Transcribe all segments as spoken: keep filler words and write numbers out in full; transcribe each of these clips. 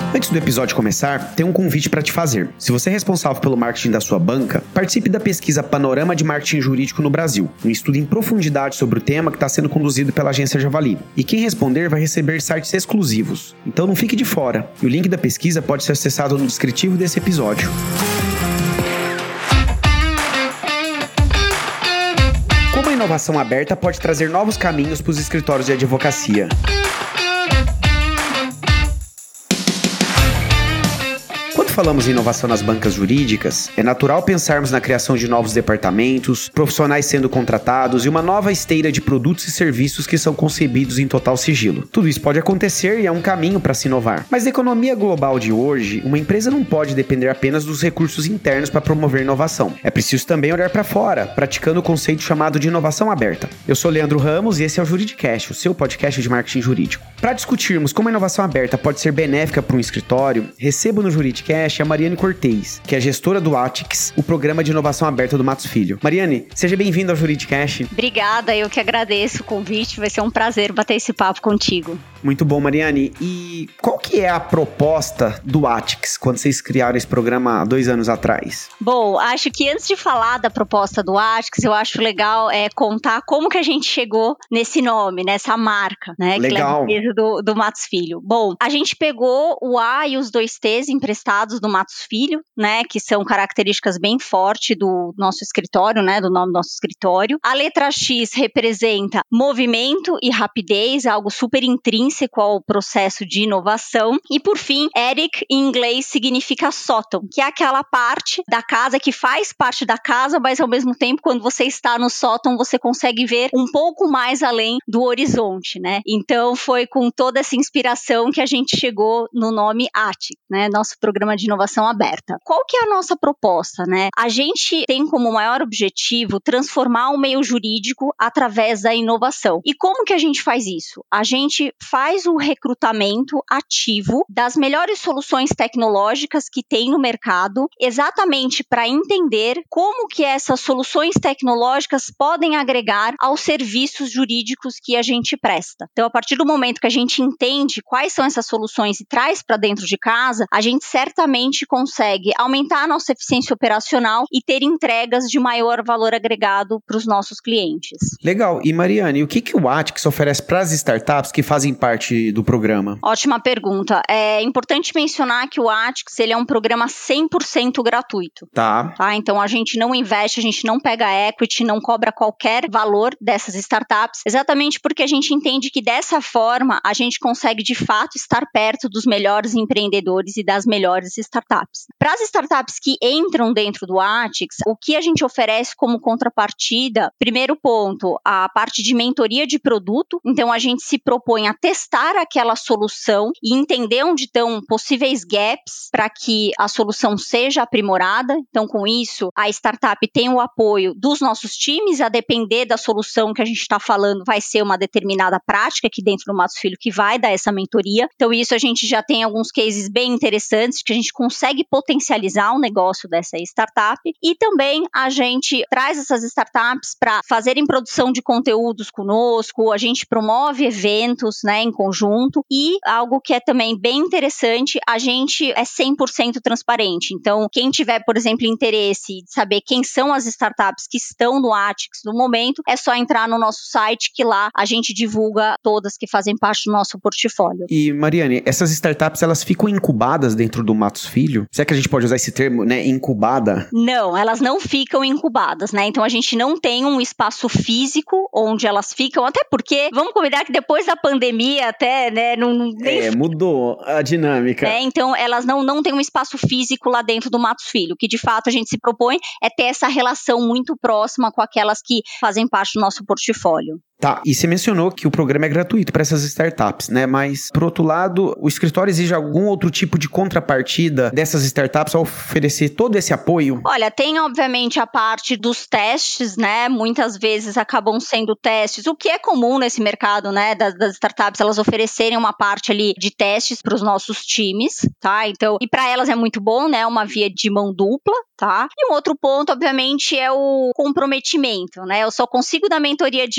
Antes do episódio começar, tem um convite para te fazer. Se você é responsável pelo marketing da sua banca, participe da pesquisa Panorama de Marketing Jurídico no Brasil, um estudo em profundidade sobre o tema que está sendo conduzido pela agência Javali. E quem responder vai receber sites exclusivos. Então não fique de fora. E o link da pesquisa pode ser acessado no descritivo desse episódio. Como a inovação aberta pode trazer novos caminhos para os escritórios de advocacia? Falamos em inovação nas bancas jurídicas, é natural pensarmos na criação de novos departamentos, profissionais sendo contratados e uma nova esteira de produtos e serviços que são concebidos em total sigilo. Tudo isso pode acontecer e é um caminho para se inovar. Mas na economia global de hoje, uma empresa não pode depender apenas dos recursos internos para promover inovação. É preciso também olhar para fora, praticando o conceito chamado de inovação aberta. Eu sou Leandro Ramos e esse é o Juridicast, o seu podcast de marketing jurídico. Para discutirmos como a inovação aberta pode ser benéfica para um escritório, recebo no Juridicast a Mariane Cortez, que é gestora do Atix, o programa de inovação aberta do Matos Filho. Mariane, seja bem-vinda ao Juridicast. Obrigada, eu que agradeço o convite, vai ser um prazer bater esse papo contigo. Muito bom, Mariane. E qual que é a proposta do Atix, quando vocês criaram esse programa há dois anos atrás? Bom, acho que antes de falar da proposta do Atix, eu acho legal é, contar como que a gente chegou nesse nome, nessa marca, né? Legal. Que é a empresa do, do Matos Filho. Bom, a gente pegou o A e os dois T's emprestados do Matos Filho, né? Que são características bem fortes do nosso escritório, né? Do nome do nosso escritório. A letra X representa movimento e rapidez, algo super intrínseco ao processo de inovação. E por fim, Eric em inglês significa sótão, que é aquela parte da casa que faz parte da casa, mas ao mesmo tempo, quando você está no sótão, você consegue ver um pouco mais além do horizonte, né? Então foi com toda essa inspiração que a gente chegou no nome Atix, né? Nosso programa de inovação aberta. Qual que é a nossa proposta, né? A gente tem como maior objetivo transformar o meio jurídico através da inovação. E como que a gente faz isso? A gente faz o recrutamento ativo das melhores soluções tecnológicas que tem no mercado, exatamente para entender como que essas soluções tecnológicas podem agregar aos serviços jurídicos que a gente presta. Então, a partir do momento que a gente entende quais são essas soluções e traz para dentro de casa, a gente certamente consegue aumentar a nossa eficiência operacional e ter entregas de maior valor agregado para os nossos clientes. Legal. E Mariane, o que, que o Atix oferece para as startups que fazem parte do programa? Ótima pergunta. É importante mencionar que o Atix, ele é um programa cem por cento gratuito. Tá. Tá. Então, a gente não investe, a gente não pega equity, não cobra qualquer valor dessas startups, exatamente porque a gente entende que dessa forma a gente consegue de fato estar perto dos melhores empreendedores e das melhores startups. Para as startups que entram dentro do Atix, o que a gente oferece como contrapartida, primeiro ponto, a parte de mentoria de produto. Então, a gente se propõe a testar aquela solução e entender onde estão possíveis gaps para que a solução seja aprimorada. Então, com isso, a startup tem o apoio dos nossos times, a depender da solução que a gente está falando, vai ser uma determinada prática aqui dentro do Matos Filho que vai dar essa mentoria. Então, isso a gente já tem alguns cases bem interessantes que a gente consegue potencializar o negócio dessa startup e também a gente traz essas startups para fazerem produção de conteúdos conosco, a gente promove eventos, né, em conjunto e algo que é também bem interessante, a gente é cem por cento transparente. Então, quem tiver, por exemplo, interesse de saber quem são as startups que estão no Atix no momento, é só entrar no nosso site que lá a gente divulga todas que fazem parte do nosso portfólio. E Mariane, essas startups, elas ficam incubadas dentro do Matos Filho? Será que a gente pode usar esse termo, né, incubada? Não, elas não ficam incubadas, né? Então, a gente não tem um espaço físico onde elas ficam, até porque, vamos combinar que depois da pandemia até, né, não... Nem... É, mudou a dinâmica. É, então, elas não, não têm um espaço físico lá dentro do Matos Filho, que de fato a gente se propõe é ter essa relação muito próxima com aquelas que fazem parte do nosso portfólio. Tá, e você mencionou que o programa é gratuito para essas startups, né? Mas, por outro lado, o escritório exige algum outro tipo de contrapartida dessas startups ao oferecer todo esse apoio? Olha, tem obviamente a parte dos testes, né? Muitas vezes acabam sendo testes, o que é comum nesse mercado, né? Das, das startups, elas oferecerem uma parte ali de testes para os nossos times, tá? Então, e para elas é muito bom, né? Uma via de mão dupla, tá? E um outro ponto, obviamente, é o comprometimento, né? Eu só consigo dar mentoria de produto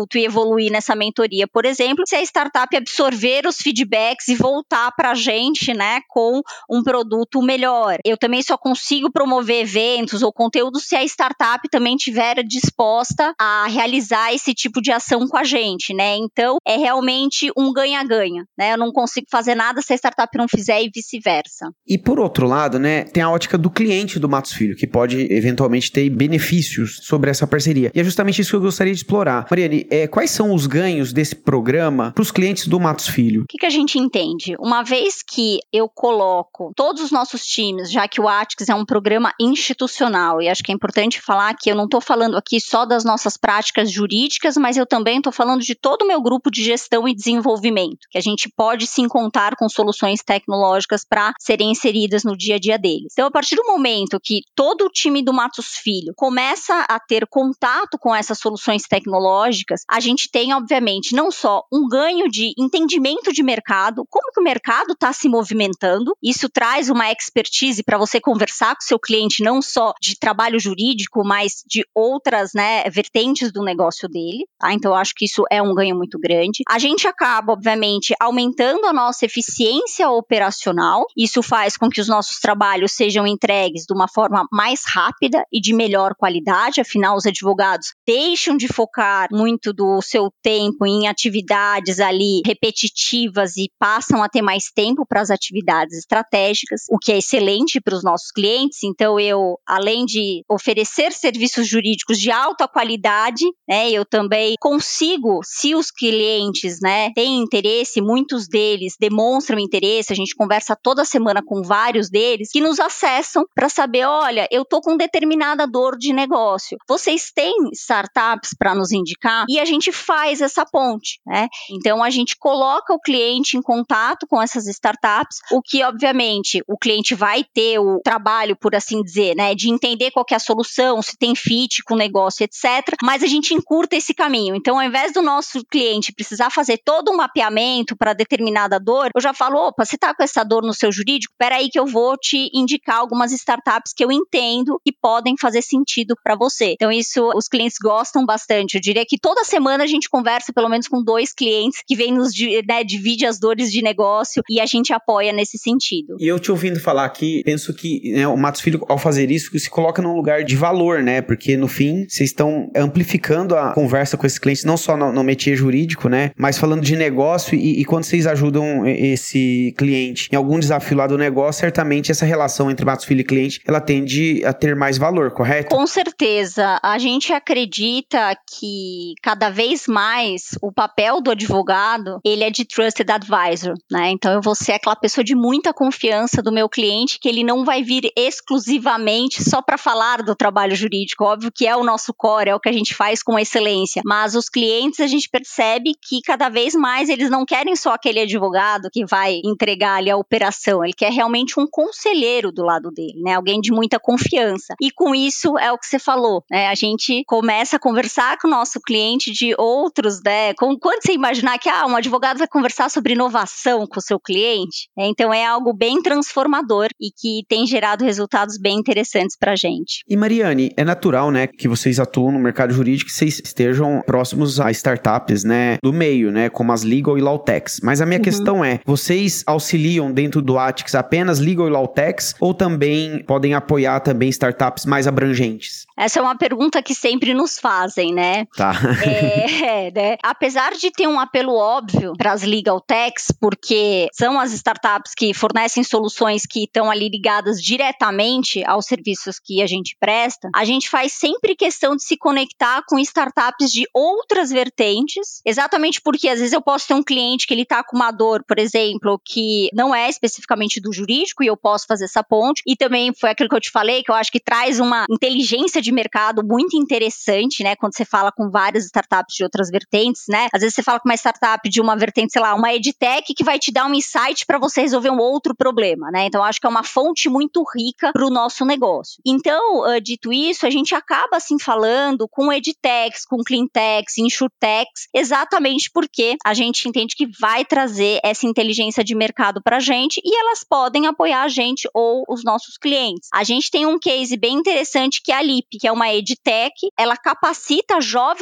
produto e evoluir nessa mentoria, por exemplo, se a startup absorver os feedbacks e voltar para a gente, né, com um produto melhor. Eu também só consigo promover eventos ou conteúdos se a startup também estiver disposta a realizar esse tipo de ação com a gente, né? Então, é realmente um ganha-ganha, né? Eu não consigo fazer nada se a startup não fizer e vice-versa. E por outro lado, né, tem a ótica do cliente do Matos Filho, que pode eventualmente ter benefícios sobre essa parceria. E é justamente isso que eu gostaria de explorar. Mariane, é, quais são os ganhos desse programa para os clientes do Matos Filho? O que, que a gente entende? Uma vez que eu coloco todos os nossos times, já que o Atix é um programa institucional, e acho que é importante falar que eu não estou falando aqui só das nossas práticas jurídicas, mas eu também estou falando de todo o meu grupo de gestão e desenvolvimento, que a gente pode sim contar com soluções tecnológicas para serem inseridas no dia a dia deles. Então, a partir do momento que todo o time do Matos Filho começa a ter contato com essas soluções tecnológicas, a gente tem, obviamente, não só um ganho de entendimento de mercado, como que o mercado está se movimentando, isso traz uma expertise para você conversar com o seu cliente, não só de trabalho jurídico, mas de outras, né, vertentes do negócio dele, tá? Então, eu acho que isso é um ganho muito grande. A gente acaba, obviamente, aumentando a nossa eficiência operacional, isso faz com que os nossos trabalhos sejam entregues de uma forma mais rápida e de melhor qualidade, afinal, os advogados deixam de focar muito do seu tempo em atividades ali repetitivas e passam a ter mais tempo para as atividades estratégicas, o que é excelente para os nossos clientes. Então, eu, além de oferecer serviços jurídicos de alta qualidade, né, eu também consigo, se os clientes, né, têm interesse, muitos deles demonstram interesse, a gente conversa toda semana com vários deles, que nos acessam para saber, olha, eu estou com determinada dor de negócio, vocês têm startups para nos indicar? E a gente faz essa ponte, né? Então, a gente coloca o cliente em contato com essas startups, o que, obviamente, o cliente vai ter o trabalho, por assim dizer, né, de entender qual que é a solução, se tem fit com o negócio, etcétera, mas a gente encurta esse caminho. Então, ao invés do nosso cliente precisar fazer todo um mapeamento para determinada dor, eu já falo, opa, você está com essa dor no seu jurídico? Espera aí que eu vou te indicar algumas startups que eu entendo que podem fazer sentido para você. Então, isso os clientes gostam bastante. Eu diria que toda semana a gente conversa pelo menos com dois clientes que vêm nos, né, divide as dores de negócio e a gente apoia nesse sentido. E eu te ouvindo falar aqui, penso que, né, o Matos Filho, ao fazer isso, se coloca num lugar de valor, né? Porque, no fim, vocês estão amplificando a conversa com esses clientes, não só no, no métier jurídico, né? Mas falando de negócio e, e quando vocês ajudam esse cliente em algum desafio lá do negócio, certamente essa relação entre Matos Filho e cliente, ela tende a ter mais valor, correto? Com certeza. A gente acredita que cada vez mais o papel do advogado, ele é de trusted advisor, né? Então, eu vou ser aquela pessoa de muita confiança do meu cliente, que ele não vai vir exclusivamente só para falar do trabalho jurídico. Óbvio que é o nosso core, é o que a gente faz com excelência. Mas os clientes, a gente percebe que cada vez mais eles não querem só aquele advogado que vai entregar ali a operação. Ele quer realmente um conselheiro do lado dele, né? Alguém de muita confiança. E com isso, é o que você falou, né? A gente começa a conversar com o nosso cliente de outros, né? Com, quando você imaginar que ah, um advogado vai conversar sobre inovação com o seu cliente, né? Então é algo bem transformador e que tem gerado resultados bem interessantes pra gente. E Mariane, é natural, né, que vocês atuam no mercado jurídico, que vocês estejam próximos a startups, né, do meio, né, como as Legal e Law Techs. Mas a minha uhum. questão é, vocês auxiliam dentro do Atix apenas Legal e Law Techs ou também podem apoiar também startups mais abrangentes? Essa é uma pergunta que sempre nos fazem, né? Tá. É, é, né? Apesar de ter um apelo óbvio para as Legal Techs, porque são as startups que fornecem soluções que estão ali ligadas diretamente aos serviços que a gente presta, a gente faz sempre questão de se conectar com startups de outras vertentes, exatamente porque às vezes eu posso ter um cliente que ele está com uma dor, por exemplo, que não é especificamente do jurídico e eu posso fazer essa ponte, e também foi aquilo que eu te falei, que eu acho que traz uma inteligência de mercado muito interessante, né, quando você fala com várias startups de outras vertentes, né, às vezes você fala com uma startup de uma vertente, sei lá, uma edtech que vai te dar um insight para você resolver um outro problema, né, então acho que é uma fonte muito rica para o nosso negócio. Então, uh, dito isso, a gente acaba assim falando com edtechs, com cleantechs, insurtechs, exatamente porque a gente entende que vai trazer essa inteligência de mercado para a gente e elas podem apoiar a gente ou os nossos clientes. A gente tem um case bem interessante que é a Lip, que é uma edtech, ela capacita jovens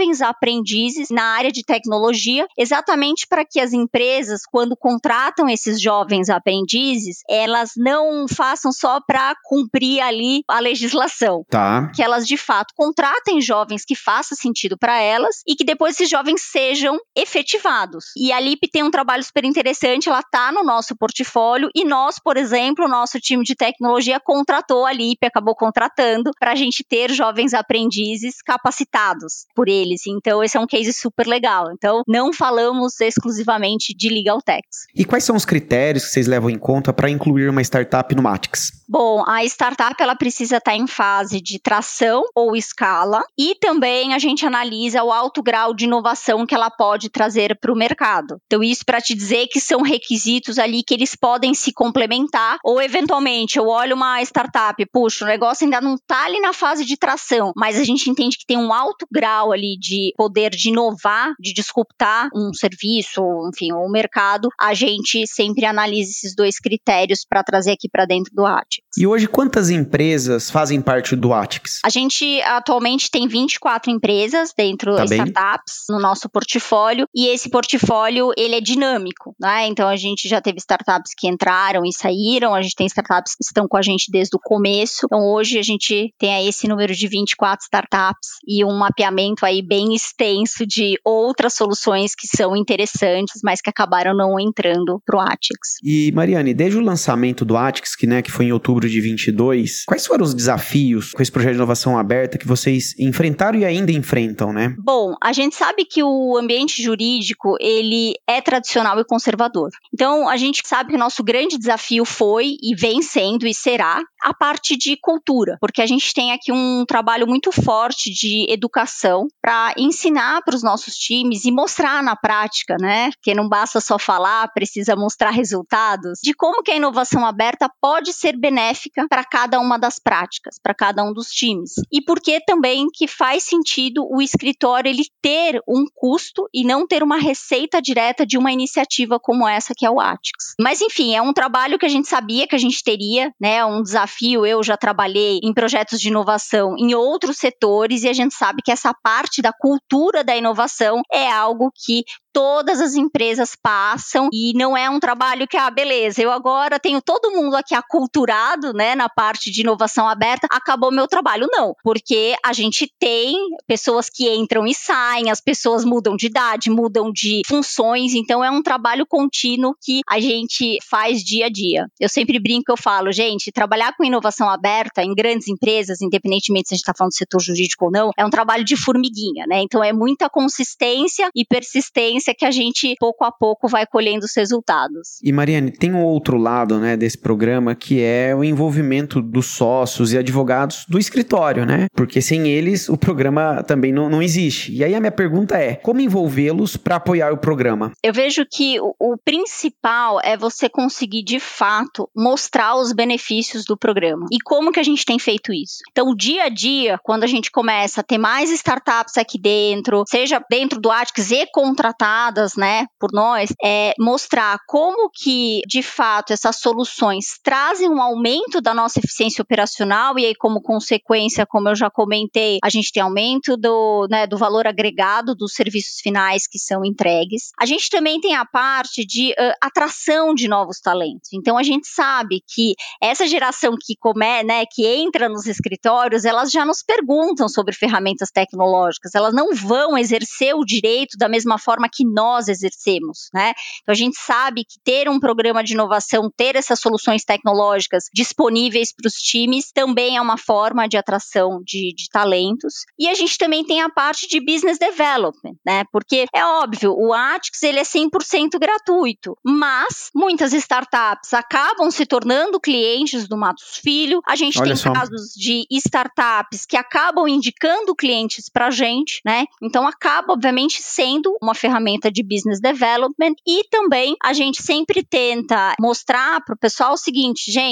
aprendizes na área de tecnologia, exatamente para que as empresas, quando contratam esses jovens aprendizes, elas não façam só para cumprir ali a legislação. Tá. Que elas, de fato, contratem jovens que façam sentido para elas e que depois esses jovens sejam efetivados. E a Lip tem um trabalho super interessante, ela está no nosso portfólio e nós, por exemplo, o nosso time de tecnologia contratou a Lip, acabou contratando para a gente ter jovens aprendizes capacitados por eles. Então, esse é um case super legal. Então, não falamos exclusivamente de Legal Techs. E quais são os critérios que vocês levam em conta para incluir uma startup no Matix? Bom, a startup ela precisa estar em fase de tração ou escala e também a gente analisa o alto grau de inovação que ela pode trazer para o mercado. Então, isso para te dizer que são requisitos ali que eles podem se complementar ou, eventualmente, eu olho uma startup, puxa, o negócio ainda não está ali na fase de tração, mas a gente entende que tem um alto grau ali de poder de inovar, de disruptar um serviço, enfim, o mercado, a gente sempre analisa esses dois critérios para trazer aqui para dentro do Atix. E hoje, quantas empresas fazem parte do Atix? A gente atualmente tem vinte e quatro empresas dentro Tá das bem. startups no nosso portfólio e esse portfólio ele é dinâmico, né? Então a gente já teve startups que entraram e saíram, a gente tem startups que estão com a gente desde o começo. Então hoje a gente tem aí esse número de vinte e quatro startups e um mapeamento aí bem extenso de outras soluções que são interessantes, mas que acabaram não entrando pro Atix. E Mariane, desde o lançamento do Atix, que, né, que foi em outubro de vinte e dois, quais foram os desafios com esse projeto de inovação aberta que vocês enfrentaram e ainda enfrentam, né? Bom, a gente sabe que o ambiente jurídico, ele é tradicional e conservador. Então, a gente sabe que o nosso grande desafio foi e vem sendo e será a parte de cultura, porque a gente tem aqui um trabalho muito forte de educação para ensinar para os nossos times e mostrar na prática, né? Porque não basta só falar, precisa mostrar resultados de como que a inovação aberta pode ser benéfica para cada uma das práticas, para cada um dos times. E porque também que faz sentido o escritório ele ter um custo e não ter uma receita direta de uma iniciativa como essa que é o Atix. Mas enfim, é um trabalho que a gente sabia que a gente teria, né? Um desafio. Eu já trabalhei em projetos de inovação em outros setores e a gente sabe que essa parte da cultura da inovação é algo que todas as empresas passam e não é um trabalho que, ah, beleza, eu agora tenho todo mundo aqui aculturado, né, na parte de inovação aberta, acabou meu trabalho. Não, porque a gente tem pessoas que entram e saem, as pessoas mudam de idade, mudam de funções, então é um trabalho contínuo que a gente faz dia a dia. Eu sempre brinco, eu falo, gente, trabalhar com inovação aberta em grandes empresas, independentemente se a gente está falando do setor jurídico ou não, é um trabalho de formiguinha, né, então é muita consistência e persistência que a gente, pouco a pouco, vai colhendo os resultados. E Mariane, tem um outro lado, né, desse programa, que é o envolvimento dos sócios e advogados do escritório, né? Porque sem eles, o programa também não, não existe. E aí a minha pergunta é, como envolvê-los para apoiar o programa? Eu vejo que o, o principal é você conseguir, de fato, mostrar os benefícios do programa. E como que a gente tem feito isso? Então, dia a dia, quando a gente começa a ter mais startups aqui dentro, seja dentro do Atix e contratar né, por nós, é mostrar como que, de fato, essas soluções trazem um aumento da nossa eficiência operacional e aí, como consequência, como eu já comentei, a gente tem aumento do, né, do valor agregado dos serviços finais que são entregues. A gente também tem a parte de uh, atração de novos talentos. Então, a gente sabe que essa geração que, come, né, que entra nos escritórios, elas já nos perguntam sobre ferramentas tecnológicas, elas não vão exercer o direito da mesma forma que nós exercemos, né? Então a gente sabe que ter um programa de inovação, ter essas soluções tecnológicas disponíveis para os times também é uma forma de atração de, de talentos. E a gente também tem a parte de business development, né? Porque é óbvio, o Atix ele é cem por cento gratuito, mas muitas startups acabam se tornando clientes do Matos Filho. A gente Olha tem só. casos de startups que acabam indicando clientes para a gente, né? Então acaba, obviamente, sendo uma ferramenta de business development e também a gente sempre tenta mostrar para o pessoal o seguinte, gente,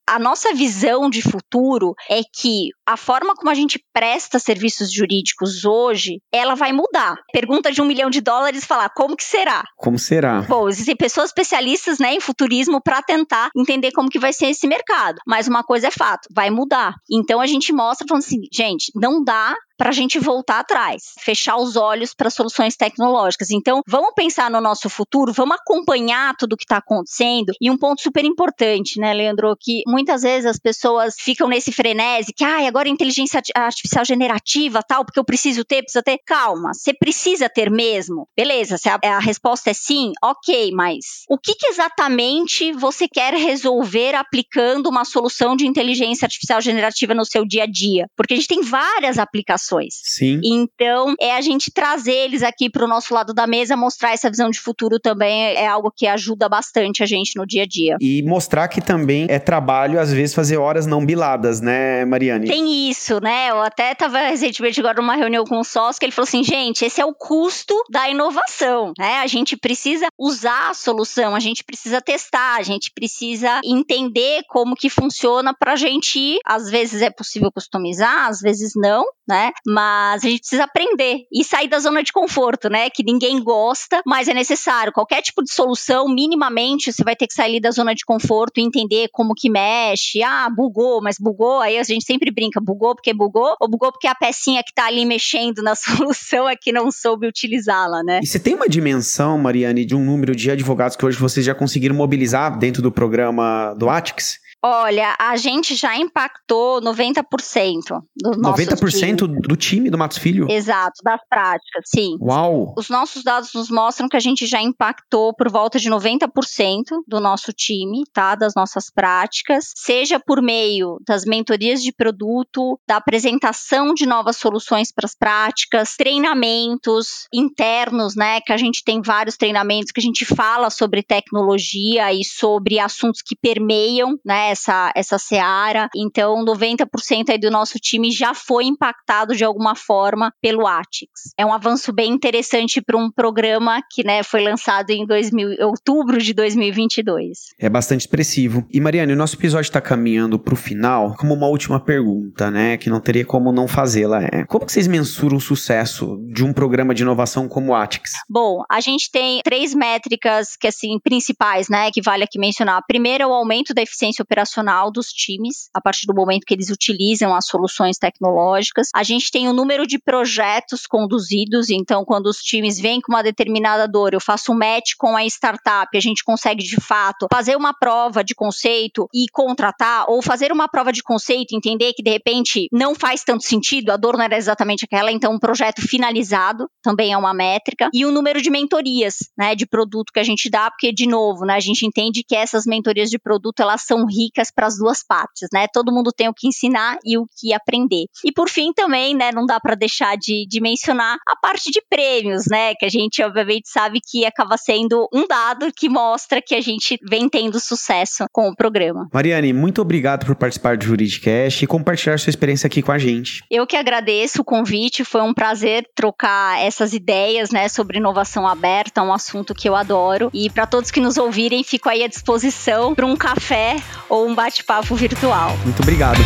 A nossa visão de futuro é que a forma como a gente presta serviços jurídicos hoje, ela vai mudar. Pergunta de um milhão de dólares, falar como que será? Como será? Bom, existem pessoas especialistas, né, em futurismo para tentar entender como que vai ser esse mercado. Mas uma coisa é fato, vai mudar. Então a gente mostra, falando assim, gente, não dá para a gente voltar atrás, fechar os olhos para soluções tecnológicas. Então, vamos pensar no nosso futuro, vamos acompanhar tudo o que está acontecendo. E um ponto super importante, né, Leandro, que muitas vezes as pessoas ficam nesse frenesi, que ah, agora inteligência artificial generativa, tal, porque eu preciso ter, precisa ter. Calma, você precisa ter mesmo? Beleza, se a, a resposta é sim, ok, mas o que, que exatamente você quer resolver aplicando uma solução de inteligência artificial generativa no seu dia a dia? Porque a gente tem várias aplicações. Sim. Então, é a gente trazer eles aqui para o nosso lado da mesa, mostrar essa visão de futuro também é algo que ajuda bastante a gente no dia a dia. E mostrar que também é trabalho, às vezes, fazer horas não biladas, né, Mariane? Tem isso, né? Eu até estava recentemente agora numa reunião com um sócio que ele falou assim, gente, esse é o custo da inovação, né? A gente precisa usar a solução, a gente precisa testar, a gente precisa entender como que funciona para a gente, às vezes é possível customizar, às vezes não, né? Mas a gente precisa aprender e sair da zona de conforto, né? Que ninguém gosta, mas é necessário. Qualquer tipo de solução, minimamente, você vai ter que sair da zona de conforto e entender como que mexe. Ah, bugou, mas bugou, aí a gente sempre brinca, bugou porque bugou, ou bugou porque a pecinha que tá ali mexendo na solução é que não soube utilizá-la, né? E você tem uma dimensão, Mariane, de um número de advogados que hoje vocês já conseguiram mobilizar dentro do programa do Atix? Olha, a gente já impactou noventa por cento do nosso noventa por cento time. Do time do Matos Filho? Exato, das práticas, sim. Uau! Os nossos dados nos mostram que a gente já impactou por volta de noventa por cento do nosso time, tá? Das nossas práticas, seja por meio das mentorias de produto, da apresentação de novas soluções para as práticas, treinamentos internos, né? Que a gente tem vários treinamentos que a gente fala sobre tecnologia e sobre assuntos que permeiam, né? Essa, essa seara. Então, noventa por cento aí do nosso time já foi impactado de alguma forma pelo Atix. É um avanço bem interessante para um programa que, né, foi lançado em dois mil, outubro de dois mil e vinte e dois. É bastante expressivo. E, Mariane, o nosso episódio está caminhando para o final como uma última pergunta, né, que não teria como não fazê-la. É, como que vocês mensuram o sucesso de um programa de inovação como o Atix? Bom, a gente tem três métricas que, assim, principais, né, que vale aqui mencionar. A primeira é o aumento da eficiência operacional dos times, a partir do momento que eles utilizam as soluções tecnológicas. A gente tem o número de projetos conduzidos, então quando os times vêm com uma determinada dor, eu faço um match com a startup, a gente consegue de fato fazer uma prova de conceito e contratar, ou fazer uma prova de conceito, entender que de repente não faz tanto sentido, a dor não era exatamente aquela, então um projeto finalizado também é uma métrica, e o número de mentorias, né, de produto que a gente dá, porque de novo, né, a gente entende que essas mentorias de produto, elas são ricas para as duas partes, né? Todo mundo tem o que ensinar e o que aprender. E por fim também, né, não dá para deixar de, de mencionar a parte de prêmios, né? Que a gente obviamente sabe que acaba sendo um dado que mostra que a gente vem tendo sucesso com o programa. Mariane, muito obrigado por participar do Juridicast e compartilhar sua experiência aqui com a gente. Eu que agradeço o convite, foi um prazer trocar essas ideias, né, sobre inovação aberta, um assunto que eu adoro. E para todos que nos ouvirem, fico aí à disposição para um café ou um bate-papo virtual. Muito obrigado.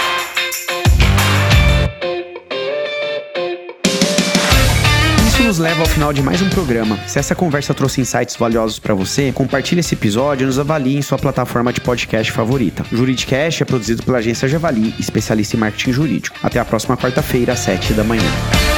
Isso nos leva ao final de mais um programa. Se essa conversa trouxe insights valiosos para você, compartilhe esse episódio e nos avalie em sua plataforma de podcast favorita. O Juridicast é produzido pela agência Javali, especialista em marketing jurídico. Até a próxima quarta-feira, às sete da manhã.